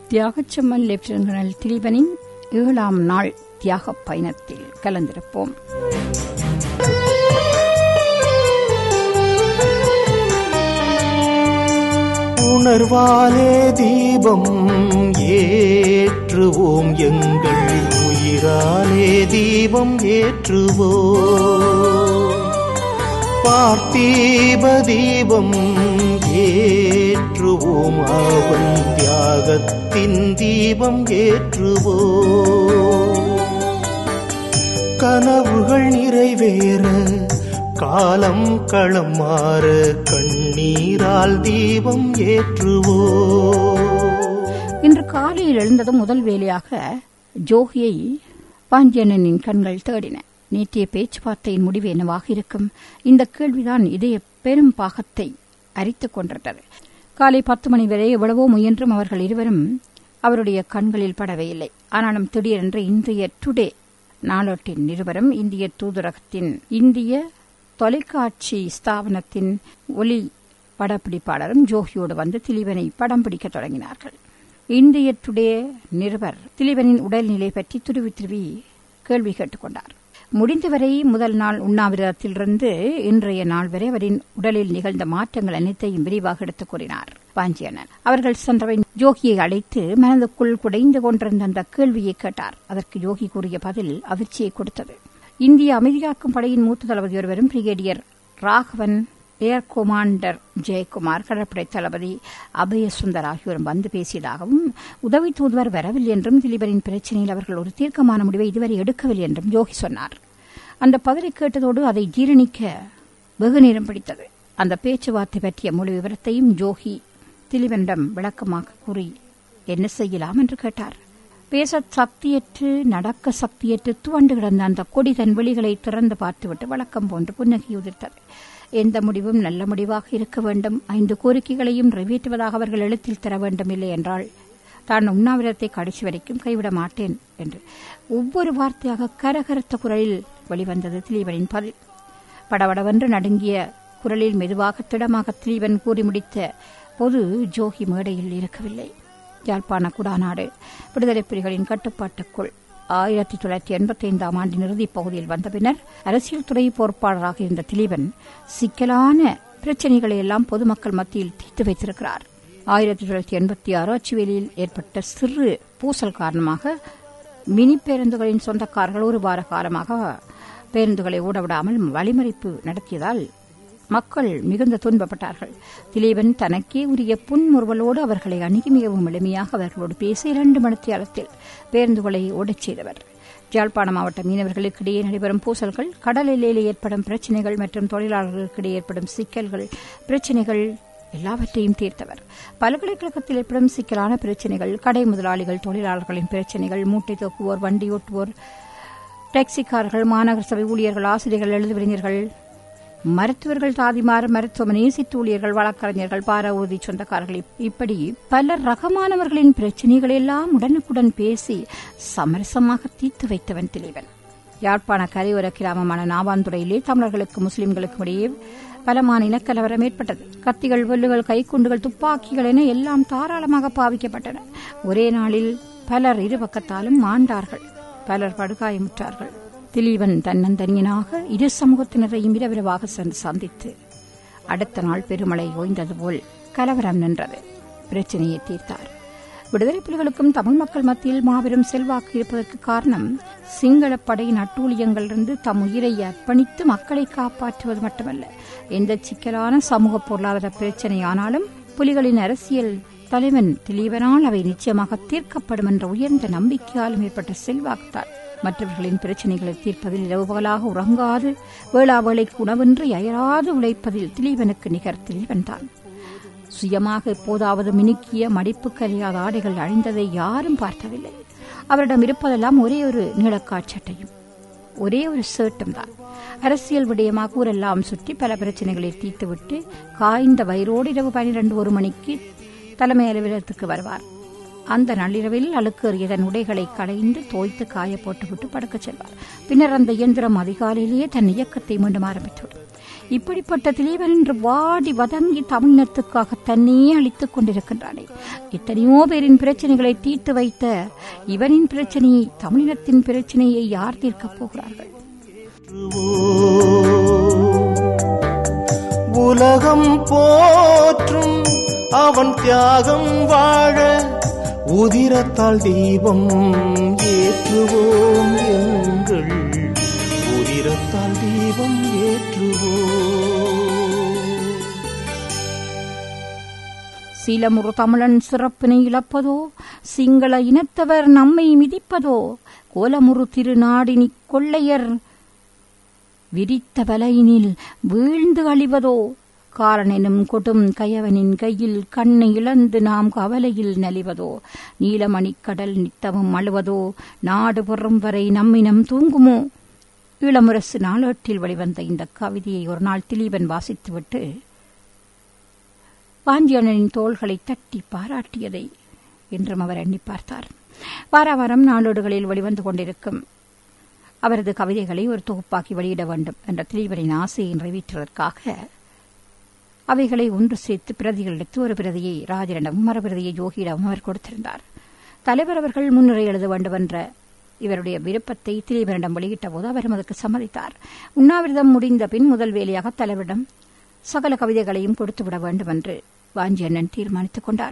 தியாகச்செம்மல் lieutenant colonel திலீபனின் 7ஆம் நாள் தியாகப் பயணத்தில் கலந்திருப்போம். உணர்வாலே தீபம் ஏற்றுவோம், எங்கள் உயிராலே தீபம் ஏற்றுவோம். பார்த்தீப தீபம் ஏற்றுவோம், அவன் தியாகத்தின் தீபம் ஏற்றுவோம். கனவுகள் நிறைவேற காலம் களம் மாற கண்ணீரால் தீபம் ஏற்றுவோம். இன்று காலையில் எழுந்ததும் முதல் வேலையாக ஜோகியை பாண்டியனின் கண்கள் தேடின. நேற்றைய பேச்சுவார்த்தையின் முடிவு என்னவாக இருக்கும்? இந்த கேள்விதான் இதய பெரும் பாகத்தை அரித்துக் கொண்டிருந்தது. காலை 10 மணி வரை எவ்வளவோ முயன்றும் அவர்கள் இருவரும் அவருடைய கண்களில் படவே இல்லை. ஆனாலும் திடீரென்று இந்திய டுடே நாளேட்டின் நிருபரும் இந்திய தூதரகத்தின் இந்திய தொலைக்காட்சி ஸ்தாபனத்தின் ஒலி படப்பிடிப்பாளரும் ஜோகியோடு வந்து திலீபனை படம் பிடிக்க தொடங்கினார்கள். இந்திய டுடே நிருபர் திலீபனின் உடல்நிலை பற்றி துருவி கேள்வி கேட்டுக்கொண்டார். முடிந்தவரை முதல் நாள் உண்ணாவிரதத்திலிருந்து இன்றைய நாள் வரை அவரின் உடலில் நிகழ்ந்த மாற்றங்கள் அனைத்தையும் விரிவாக எடுத்துக் கூறினார் பாஞ்சியண்ணன். அவர்கள் சென்றவை ஜோகியை அழைத்து மனதுக்குள் குடைந்து கொண்டிருந்த அந்த கேள்வியை கேட்டார். அதற்கு ஜோகி கூறிய பதில் அதிர்ச்சியை கொடுத்தது. இந்திய அமைதியாக்கும் படையின் மூத்த தளபதி ஒருவரும் brigadier Raghavan, air commander Jayakumar, கடற்படை தளபதி அபயசுந்தர் ஆகியோரும் வந்து பேசியதாகவும் உதவி தூதுவர் வரவில்லை என்றும் திலீபனின் பிரச்சினையில் அவர்கள் ஒரு தீர்க்கமான முடிவை இதுவரை எடுக்கவில்லை என்றும் ஜோகி சொன்னார். அந்த பதிலை கேட்டதோடு அதை ஜீரணிக்க வெகு நேரம் பிடித்தது. அந்த பேச்சுவார்த்தை பற்றிய முழு விவரத்தையும் ஜோகி திலீபனிடம் விளக்கமாக கூறி என்ன செய்யலாம் என்று கேட்டார். பேச சக்தியற்று நடக்க சக்தியற்று துவண்டு கிடந்த அந்த கொடி தன் வெளிகளை திறந்து பார்த்துவிட்டு வழக்கம் போன்று புன்னகை உதிர்த்தது. எந்த முடிவும் நல்ல முடிவாக இருக்க வேண்டும். 5 கோரிக்கைகளையும் நிறைவேற்றுவதாக அவர்கள் எழுத்தில் தர வேண்டும். இல்லை என்றால் தான் உண்ணாவிரதத்தை கடைசி வரைக்கும் கைவிட மாட்டேன் என்று ஒவ்வொரு வார்த்தையாக கரகரத்த குரலில் வெளிவந்தது திலீபனின் பதில். படபடவென்று நடுங்கிய குரலில் மெதுவாக திடமாக திலீபன் கூறி முடித்த போது ஜோகி மேடையில் இருக்கவில்லை. யாழ்ப்பாண குடாநாடு விடுதலை புலிகளின் கட்டுப்பாட்டுக்குள் 1985ஆம் ஆண்டின் இறுதிப் பகுதியில் வந்த பின்னர் அரசியல் துறை பொறுப்பாளராக இருந்த திலீபன் சிக்கலான பிரச்சினைகளை எல்லாம் பொதுமக்கள் மத்தியில் தீர்த்து வைத்திருக்கிறார். 1986 அச்சுவேலியில் ஏற்பட்ட சிறு பூசல் காரணமாக மினி பேருந்துகளின் சொந்தக்காரர்கள் ஒரு வார காலமாக பேருந்துகளை ஓடவிடாமல் வழிமறிப்பு நடத்தியதால் மக்கள் மிகுந்த துன்பப்பட்டார்கள். திலீபன் தனக்கே உரிய புன்முறுவலோடு அவர்களை அணுகி மிகவும் எளிமையாக அவர்களோடு பேசி 2 மணித்தியாலத்தில் பேருந்துகளை ஓடச் செய்தவர். யாழ்ப்பாண மாவட்ட மீனவர்களுக்கிடையே நடைபெறும் பூசல்கள், கடல் எல்லையில் ஏற்படும் பிரச்சினைகள் மற்றும் தொழிலாளர்களுக்கிடையே ஏற்படும் சிக்கல்கள், பிரச்சினைகள் எல்லாவற்றையும் தீர்த்தவர். பல்கலைக்கழகத்தில் ஏற்படும் சிக்கலான பிரச்சினைகள், கடை முதலாளிகள், தொழிலாளர்களின் பிரச்சினைகள், மூட்டை தூக்குவோர், வண்டி ஓட்டுவோர், டாக்சிக்காரர்கள், மாநகர சபை ஊழியர்கள், ஆசிரியர்கள், எழுதுவிஞர்கள், மருத்துவர்கள், தாதிமார், மருத்துவ நேசித்து ஊழியர்கள், வழக்கறிஞர்கள், பார ஊர்தி சொந்தக்காரர்கள், இப்படி பல ரகமானவர்களின் பிரச்சினைகள் எல்லாம் உடனுக்குடன் பேசி சமரசமாக தீர்த்து வைத்தவன் திலீபன். யாழ்ப்பாண கரையோர கிராமமான நாவாந்துறையிலே தமிழர்களுக்கும் முஸ்லிம்களுக்கும் இடையே பலமான இனக்கலவரம் ஏற்பட்டது. கத்திகள், வெல்லுகள், கைக்குண்டுகள், துப்பாக்கிகள் என எல்லாம் தாராளமாக பாவிக்கப்பட்டன. ஒரே நாளில் பலர் இரு பக்கத்தாலும் மாண்டார்கள், பலர் படுகாயமுற்றார்கள். திலீபன் தன்னந்தனியனாக இரு சமூகத்தினரையும் இரவிரவாக சென்று சந்தித்து அடுத்த நாள் பெருமழை ஓய்ந்தது போல் கலவரம் நின்றது. பிரச்சனையை தீர்த்தார். விடுதலை புலிகளுக்கும் தமிழ் மக்கள் மத்தியில் மாபெரும் செல்வாக்கு இருப்பதற்கு காரணம் சிங்கள படையின் அட்டூழியங்களிலிருந்து தம் உயிரை அர்ப்பணித்து மக்களை காப்பாற்றுவது மட்டுமல்ல, எந்த சிக்கலான சமூக பொருளாதார பிரச்சனையானாலும் புலிகளின் அரசியல் தலைவன் திலீபனால் அவை நிச்சயமாக தீர்க்கப்படும் என்ற உயர்ந்த நம்பிக்கையாலும் ஏற்பட்ட செல்வாக்குத்தான். மற்றவர்களின் பிரச்சினைகளை தீர்ப்பதில் இரவு பகலாக உறங்காது, வேளாவேளைக்கு உணவின்றி அயராது உழைப்பதில் திலீபனுக்கு நிகர் திலீபன்தான். சுயமாக எப்போதாவது மினுக்கிய மடிப்பு கரையாத ஆடைகள் அழிந்ததை யாரும் பார்த்ததில்லை. அவரிடம் இருப்பதெல்லாம் ஒரே ஒரு நீளக்காட்சட்டையும் ஒரே ஒரு ஷர்ட்டும் தான். அரசியல் விடயமாக ஊரெல்லாம் சுற்றி பல பிரச்சனைகளை தீர்த்துவிட்டு காய்ந்த வயிறோடு இரவு 12-1 மணிக்கு தலைமை அலுவலகத்துக்கு வருவார். அந்த நள்ளிரவில் அழுக்கேறிய தன் உடைகளை களைந்து தோய்த்து காய போட்டுவிட்டு படுக்கச் செல்வார். பின்னர் அந்த இயந்திரம் அதிகாலையிலேயே தன் இயக்கத்தை மீண்டும் ஆரம்பித்துவிடும். இப்படிப்பட்ட திலீபன் என்று வாடி வதங்கி தமிழினத்துக்காக தன்னையே அளித்துக் கொண்டிருக்கின்றானே. எத்தனையோ பேரின் பிரச்சனைகளை தீர்த்து வைத்த இவனின் பிரச்சனையை, தமிழினத்தின் பிரச்சனையை யார் தீர்க்கப் போகிறார்கள்? உலகம் போற்றும் அவன் தியாகம் வாழ உதிரத்தால் தீபம் ஏற்றுவோம் எங்கள் உதிரத்தால் தீபம் ஏற்றுவோம். சீலமுறு தமிழன் சிறப்பினை இழப்பதோ, சிங்கள இனத்தவர் நம்மை மிதிப்பதோ, கோலமுறு திருநாடினி கொள்ளையர் விரித்த வலையினில் வீழ்ந்து அழிவதோ, காரனெனும் கொடும் கயவனின் கையில் கண்ணை இழந்து நாம் கவலையில் நலிவதோ, நீலமணிக்கடல் நித்தமும் அழுவதோ, நாடு புறம் வரை நம்மினம் தூங்குமோ? இளமுரசு நாளேட்டில் வெளிவந்த இந்த கவிதையை ஒரு நாள் திலீபன் வாசித்துவிட்டு பாஞ்சியண்ணனின் தோள்களை தட்டி பாராட்டியதை என்றும் அவர் எண்ணி பார்த்தார். வாராவாரம் நாளேடுகளில் வெளிவந்து கொண்டிருக்கும் அவரது கவிதைகளை ஒரு தொகுப்பாக்கி வெளியிட வேண்டும் என்ற திலீபனின் ஆசையை நிறைவேற்றுவதற்காக அவைகளை ஒன்று சேர்த்து பிரதிகளெடுத்து ஒரு பிரதியை ராஜனிடமும் மறுபிரதியை ஜோகியிடமும் அவர் கொடுத்திருந்தார். தலைவர் அவர்கள் முன்னுரை எழுத வேண்டும் என்ற இவருடைய விருப்பத்தை திலீபனிடம் வெளியிட்ட போது அவரும் அதற்கு சம்மதித்தார். உண்ணாவிரதம் முடிந்த பின் முதல் வேலையாக தலைவரிடம் சகல கவிதைகளையும் கொடுத்துவிட வேண்டும் என்று வாஞ்சியண்ணன் தீர்மானித்துக் கொண்டார்.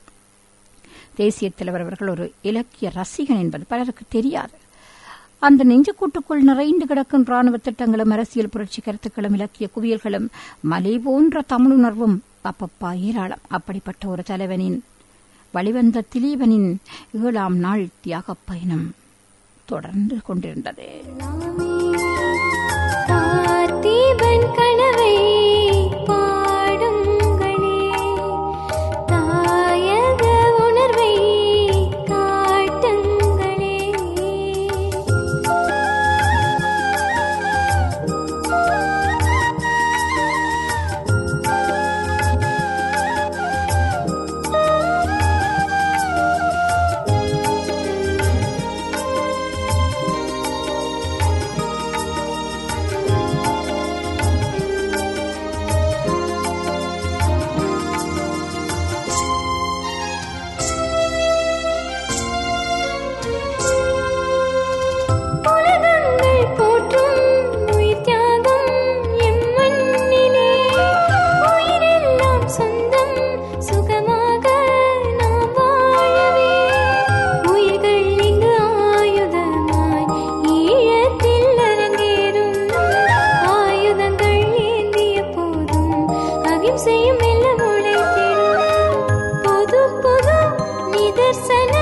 தேசிய தலைவர் அவர்கள் ஒரு இலக்கிய ரசிகன் என்பது பலருக்கு தெரியாது. அந்த நெஞ்சுக்கூட்டுக்குள் நிறைந்து கிடக்கும் ராணுவ திட்டங்களும் அரசியல் புரட்சி கருத்துக்களும் இலக்கிய குவியல்களும் மலை போன்ற தமிழுணர்வும் அப்பப்பா ஏராளம். அப்படிப்பட்ட ஒரு தலைவனின் வழிவந்த திலீபனின் 7ஆம் நாள் தியாகப் பயணம் தொடர்ந்து கொண்டிருந்தது. செய்யும் எல்லாம் உழைத்திடும் பொது பொது நிதர்சன